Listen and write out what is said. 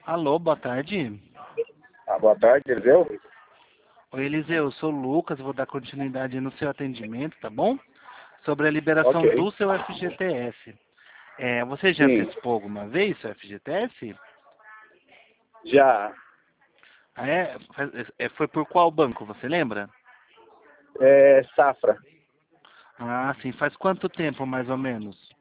Alô, boa tarde. Boa tarde, Eliseu. Oi, Eliseu, eu sou o Lucas, vou dar continuidade no seu atendimento, tá bom? Sobre a Ok. liberação do seu FGTS. Você já Sim, antecipou alguma vez seu FGTS? já. Ah, foi por qual banco, você lembra? Safra. Ah, sim. Faz quanto tempo, mais ou menos?